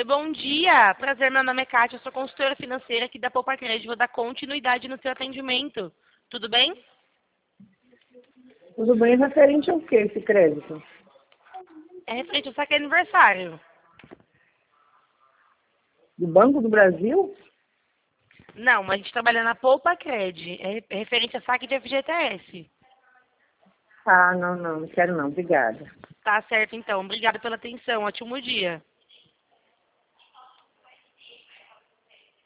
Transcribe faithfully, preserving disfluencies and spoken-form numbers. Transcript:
bom dia. Prazer, meu nome é Kátia, eu sou consultora financeira aqui da Poupa Crédito. Vou dar continuidade no seu atendimento. Tudo bem? Tudo bem, referente ao que esse crédito? É referente ao saque aniversário. Do Banco do Brasil? Não, mas a gente trabalha na Poupa Crédito. É referente a saque de F G T S. Ah, não, não, não quero não, obrigada. Tá certo, então. Obrigada pela atenção. Ótimo dia.